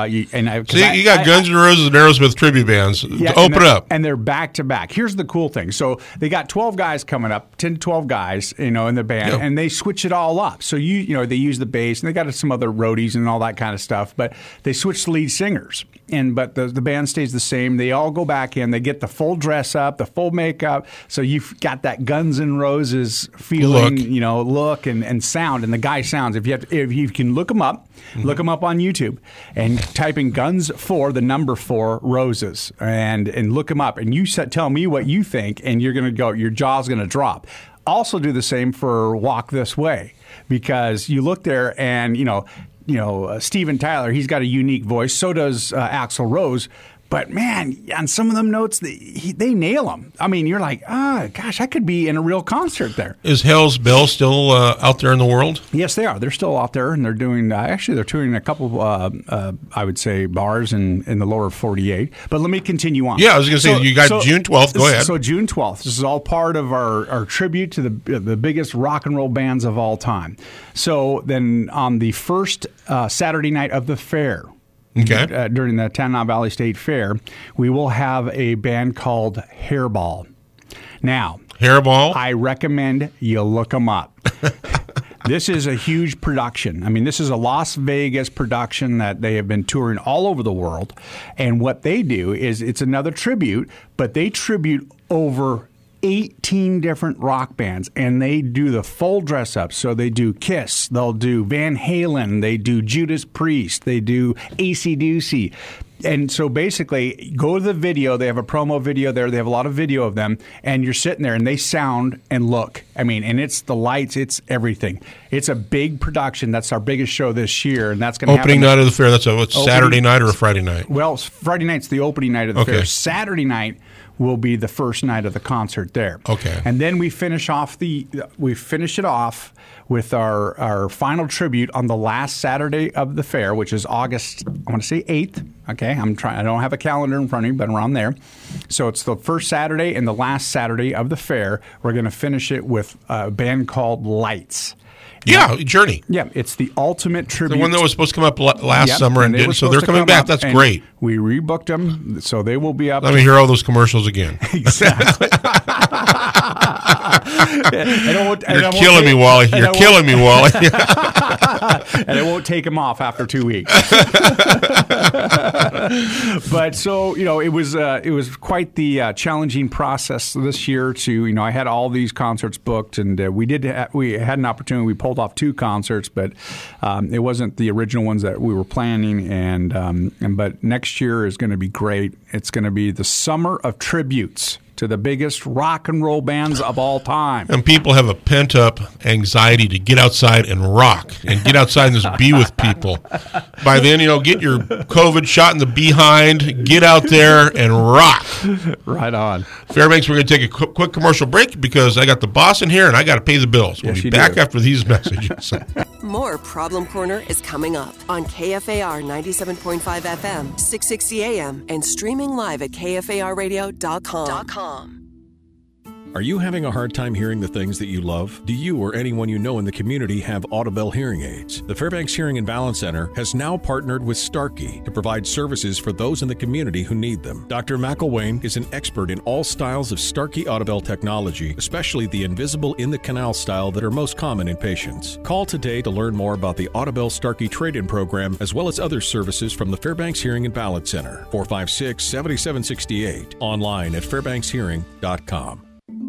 got Guns N' Roses and Aerosmith tribute bands. Open up. And they're back to back. Here's the cool thing. So they got 12 guys coming up, 10 to 12 guys, in the band, and they switch it all up. So they use the bass, and they got some other roadies and all that kind of stuff, but they switch the lead singers. But the band stays the same. They all go back in. They get the full dress up, the full makeup. So you've got that Guns N' Roses feeling, look and sound. And the guy sounds. If you can look them up, look them up on YouTube and type in Guns 4, the number 4 Roses, and look them up. And you tell me what you think, and you're going to go. Your jaw's going to drop. Also do the same for Walk This Way, because you look there and Steven Tyler, he's got a unique voice. So does Axl Rose. But, man, on some of them notes, they nail them. I mean, you're like, gosh, I could be in a real concert there. Is Hell's Bell still out there in the world? Yes, they are. They're still out there, and they're doing they're touring a couple, I would say, bars in the lower 48. But let me continue on. Yeah, I was going to say, you got June 12th. Go ahead. So June 12th. This is all part of our tribute to the biggest rock and roll bands of all time. So then on the first Saturday night of the fair, during the Tanana Valley State Fair, we will have a band called Hairball. Now, Hairball? I recommend you look them up. This is a huge production. I mean, this is a Las Vegas production that they have been touring all over the world. And what they do is it's another tribute, but they tribute over 18 different rock bands, and they do the full dress up. So they do Kiss, they'll do Van Halen, they do Judas Priest, they do AC/DC. And so basically, go to the video. They have a promo video there. They have a lot of video of them. And you're sitting there, and they sound and look. I mean, and it's the lights. It's everything. It's a big production. That's our biggest show this year. And that's going to happen. Opening night of the fair. That's Saturday night or a Friday night? Well, Friday night's the opening night of the fair. Saturday night will be the first night of the concert there. Okay. And then we finish it off with our final tribute on the last Saturday of the fair, which is August, I want to say 8th. Okay, I don't have a calendar in front of me, but around there. So it's the first Saturday and the last Saturday of the fair. We're going to finish it with a band called Lights. Journey. Yeah, it's the ultimate tribute. The one that was supposed to come up last summer and didn't, so they're coming back. That's great. We rebooked them, so they will be up. Let me hear all those commercials again. Exactly. You're killing me, Wally. You're killing me, Wally. And it won't take them off after 2 weeks. But so, it was quite the challenging process this year to, I had all these concerts booked, and we had an opportunity. We pulled off 2 concerts, but it wasn't the original ones that we were planning. But next year is going to be great. It's going to be the summer of tributes to the biggest rock and roll bands of all time. And people have a pent-up anxiety to get outside and rock and get outside and just be with people. By then, get your COVID shot in the behind, get out there and rock. Right on. Fairbanks, we're going to take a quick commercial break because I got the boss in here and I got to pay the bills. We'll be back after these messages. More Problem Corner is coming up on KFAR 97.5 FM, 660 AM, and streaming live at KFARradio.com. Are you having a hard time hearing the things that you love? Do you or anyone you know in the community have Audibel hearing aids? The Fairbanks Hearing and Balance Center has now partnered with Starkey to provide services for those in the community who need them. Dr. McElwain is an expert in all styles of Starkey Audibel technology, especially the invisible in-the-canal style that are most common in patients. Call today to learn more about the Audibel Starkey trade-in program as well as other services from the Fairbanks Hearing and Balance Center. 456-7768. Online at fairbankshearing.com.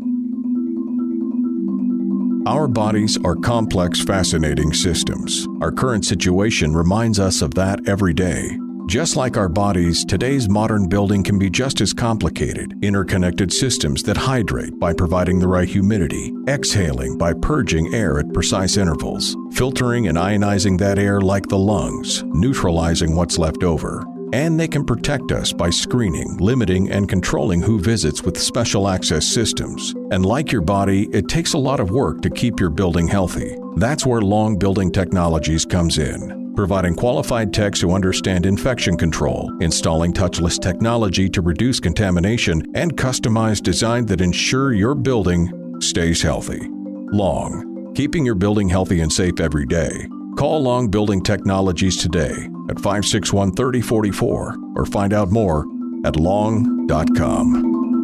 Our bodies are complex, fascinating systems. Our current situation reminds us of that every day. Just like our bodies, today's modern building can be just as complicated. Interconnected systems that hydrate by providing the right humidity, exhaling by purging air at precise intervals, filtering and ionizing that air like the lungs, neutralizing what's left over. And they can protect us by screening, limiting, and controlling who visits with special access systems. And like your body, it takes a lot of work to keep your building healthy. That's where Long Building Technologies comes in, providing qualified techs who understand infection control, installing touchless technology to reduce contamination, and customized design that ensure your building stays healthy. Long, keeping your building healthy and safe every day. Call Long Building Technologies today at 561-3044 or find out more at long.com.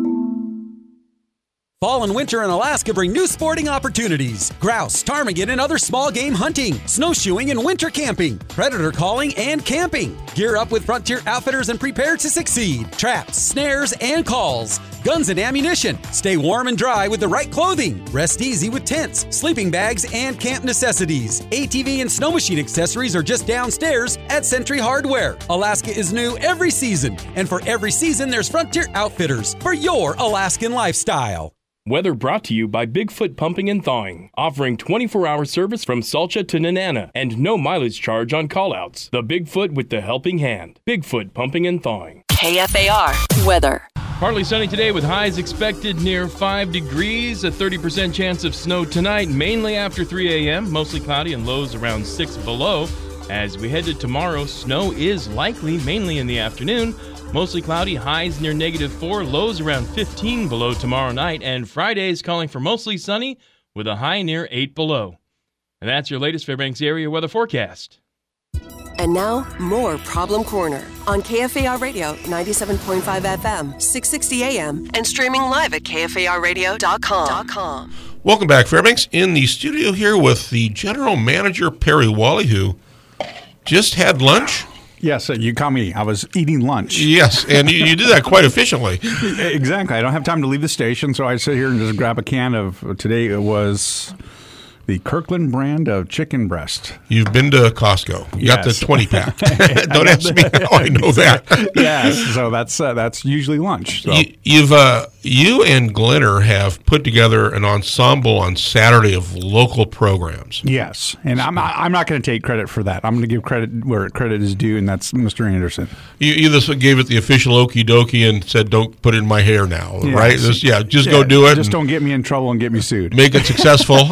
Fall and winter in Alaska bring new sporting opportunities. Grouse, ptarmigan, and other small game hunting, snowshoeing and winter camping, predator calling and camping. Gear up with Frontier Outfitters and prepare to succeed. Traps, snares, and calls. Guns and ammunition. Stay warm and dry with the right clothing. Rest easy with tents, sleeping bags, and camp necessities. ATV and snow machine accessories are just downstairs at Century Hardware. Alaska is new every season, and for every season there's Frontier Outfitters for your Alaskan lifestyle. Weather brought to you by Bigfoot Pumping and Thawing, offering 24-hour service from Salcha to Nenana and no mileage charge on callouts. The Bigfoot with the helping hand. Bigfoot Pumping and Thawing. KFAR weather. Partly sunny today with highs expected near 5 degrees, a 30% chance of snow tonight, mainly after 3 a.m., mostly cloudy and lows around 6 below. As we head to tomorrow, snow is likely, mainly in the afternoon. Mostly cloudy, highs near -4, lows around 15 below tomorrow night, and Friday is calling for mostly sunny with a high near 8 below. And that's your latest Fairbanks area weather forecast. And now, more Problem Corner on KFAR Radio 97.5 FM, 660 AM, and streaming live at KFARradio.com. Welcome back, Fairbanks. In the studio here with the General Manager, Perry Wally, who just had lunch. Yes, you caught me. I was eating lunch. Yes, and you did that quite efficiently. Exactly. I don't have time to leave the station, so I sit here and just grab a can of, today it was the Kirkland brand of chicken breast. You've been to Costco. You got the 20-pack. Don't ask me how I know that. Yes, so that's usually lunch. So. You and Glenner have put together an ensemble on Saturday of local programs. Yes, and I'm not going to take credit for that. I'm going to give credit where credit is due, and that's Mr. Anderson. You just gave it the official okie dokie and said, "Don't put it in my hair now," right? Just go do it. Just don't get me in trouble and get me sued. Make it successful.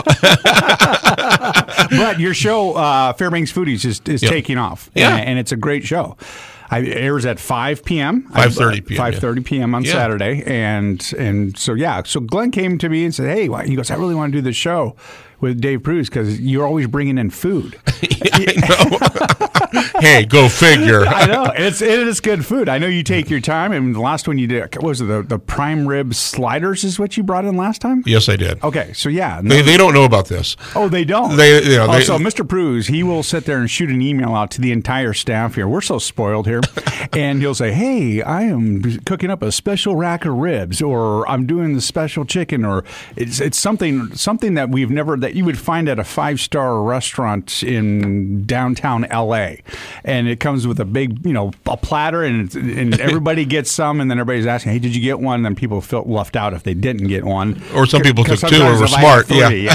But your show, Fairbanks Foodies, is taking off. Yeah. And it's a great show. It airs at 5 p.m. 5:30 p.m. 5:30 p.m. on Saturday. And so Glenn came to me and said, hey, he goes, I really want to do this show with Dave Bruce because you're always bringing in food. I know. Hey, go figure. I know. It is good food. I know you take your time. And the last one you did, what was it, the prime rib sliders is what you brought in last time? Yes, I did. Okay, so yeah. They don't know about this. Oh, they don't? So Mr. Pruse, he will sit there and shoot an email out to the entire staff here. We're so spoiled here. And he'll say, hey, I am cooking up a special rack of ribs, or I'm doing the special chicken, or it's something that we've never, that you would find at a 5-star restaurant in downtown L.A. And it comes with a big, a platter, and everybody gets some, and then everybody's asking, hey, did you get one? And then people felt left out if they didn't get one. Or some people took two and were smart.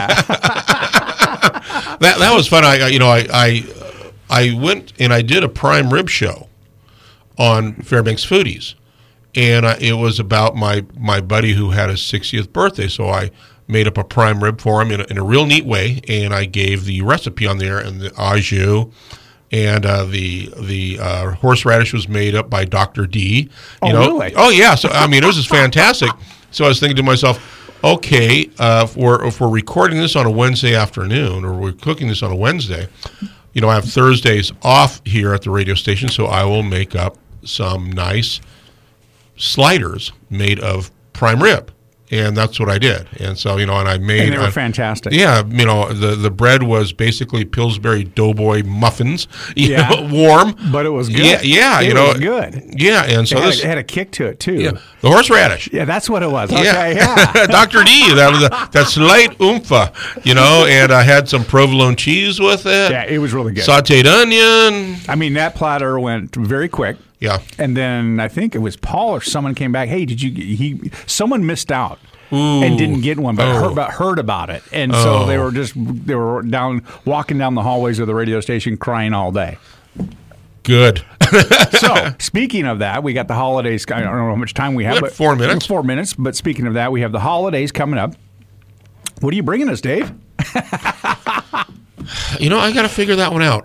That was fun. I went and I did a prime rib show on Fairbanks Foodies, and it was about my buddy who had his 60th birthday, so I made up a prime rib for him in a real neat way, and I gave the recipe on there, and the au jus, and the horseradish was made up by Dr. D. Really? Oh, yeah. So, it was just fantastic. So I was thinking to myself, okay, if we're recording this on a Wednesday afternoon, or we're cooking this on a Wednesday, I have Thursdays off here at the radio station, so I will make up some nice sliders made of prime rib. And that's what I did. And so, and I made... And they were fantastic. Yeah, the bread was basically Pillsbury Doughboy muffins, warm. But it was good. Yeah, it was good. Yeah, and so it had a kick to it, too. Yeah, the horseradish. Yeah, that's what it was. Okay, yeah. Dr. D, that slight oompha, and I had some provolone cheese with it. Yeah, it was really good. Sauteed onion. That platter went very quick. Yeah. And then I think it was Paul or someone came back, hey, someone missed out. And didn't get one, but heard about it. And so they were walking down the hallways of the radio station crying all day. Good. So, speaking of that, we got the holidays. I don't know how much time we have. But 4 minutes. 4 minutes. But speaking of that, we have the holidays coming up. What are you bringing us, Dave? I got to figure that one out.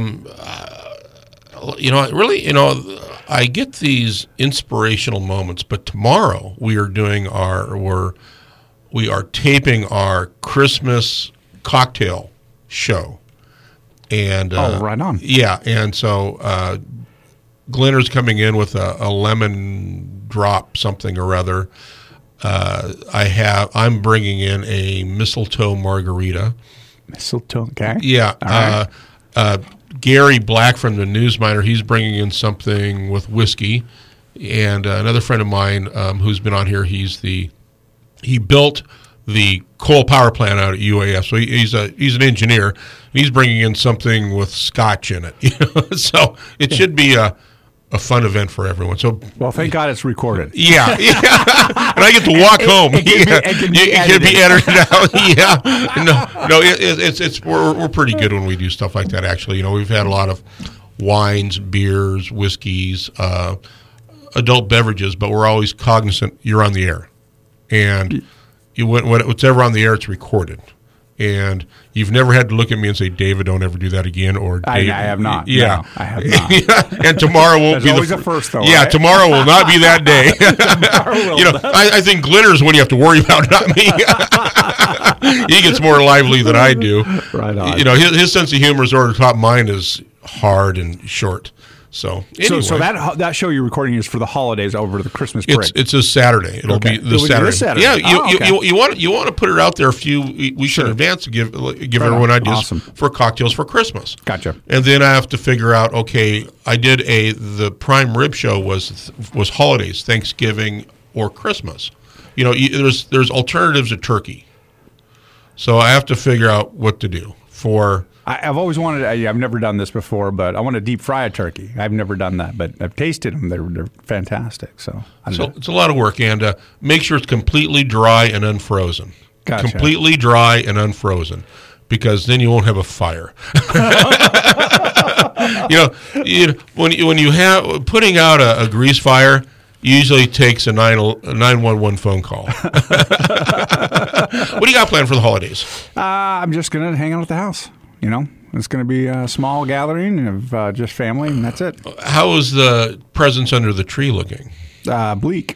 I get these inspirational moments, but tomorrow we are taping our Christmas cocktail show And right on. Yeah, and so Glenner's coming in with a lemon drop something or other. I'm bringing in a mistletoe margarita. Mistletoe, okay. Yeah. Gary Black from the Newsminer, he's bringing in something with whiskey. And another friend of mine who's been on here, he built the coal power plant out at UAF. So he's an engineer. He's bringing in something with scotch in it. So it should be a fun event for everyone. So, well, thank God it's recorded. Yeah. And I get to walk home. It can be edited out. Yeah. No. We're pretty good when we do stuff like that. Actually, we've had a lot of wines, beers, whiskeys, adult beverages, but we're always cognizant you're on the air, and whatever on the air, it's recorded. And you've never had to look at me and say, David, don't ever do that again. Or I have not. Yeah. No, I have not. And tomorrow won't be always a first, though. Yeah, right? Tomorrow will not be that day. I think Glenner's when you have to worry about, not me. He gets more lively than I do. Right on. His sense of humor is over the top. Mine is hard and short. So anyway. So that show you're recording is for the holidays over the Christmas break. It's a Saturday. It'll be this Saturday. Yeah, you want to put it out there a few weeks in advance to give everyone ideas for cocktails for Christmas. Gotcha. And then I have to figure out. Okay, I did the prime rib show was holidays, Thanksgiving or Christmas. There's alternatives to turkey. So I have to figure out what to do for. I've always wanted. I've never done this before, but I want to deep fry a turkey. I've never done that, but I've tasted them. They're fantastic. So it's a lot of work, and make sure it's completely dry and unfrozen. Gotcha. Completely dry and unfrozen, because then you won't have a fire. When you have putting out a grease fire, usually takes a 911 phone call. What do you got planned for the holidays? I'm just going to hang out at the house. It's going to be a small gathering of just family, and that's it. How is the presents under the tree looking? Bleak.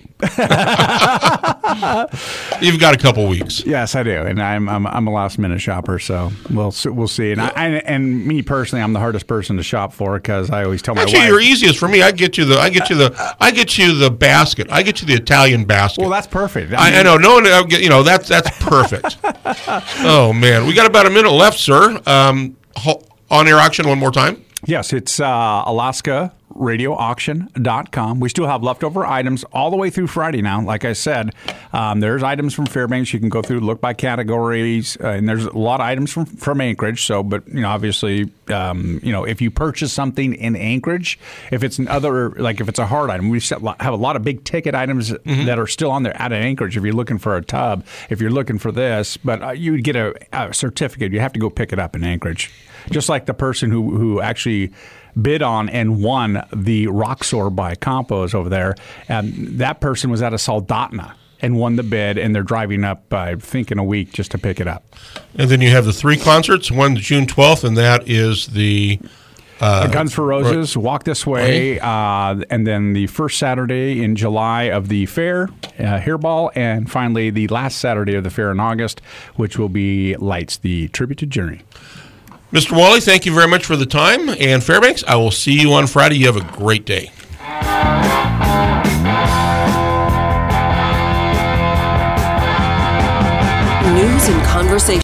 You've got a couple weeks. Yes, I do, and I'm a last minute shopper, so we'll see. And and me personally, I'm the hardest person to shop for because I always tell my wife. You're easiest for me. I get you the basket. I get you the Italian basket. Well, that's perfect. I know. No one, that's perfect. Oh man, we got about a minute left, sir. On air auction one more time. Yes, it's AlaskaRadioAuction.com. We still have leftover items all the way through Friday now. Like I said, there's items from Fairbanks. You can go through, look by categories, and there's a lot of items from Anchorage. So, but obviously, if you purchase something in Anchorage, if it's if it's a hard item, we have a lot of big ticket items that are still on there out of Anchorage. If you're looking for a tub, if you're looking for this, but you would get a certificate. You have to go pick it up in Anchorage. Just like the person who actually bid on and won the Roxor by Compos over there, and that person was out of Soldotna and won the bid, and they're driving up, I think, in a week just to pick it up. And then you have the 3 concerts. One's June 12th, and that is the Guns for Roses, Walk This Way, and then the first Saturday in July of the fair, Hairball, and finally the last Saturday of the fair in August, which will be Lights, the tribute to Journey. Mr. Wally, thank you very much for the time. And Fairbanks, I will see you on Friday. You have a great day. News and conversation.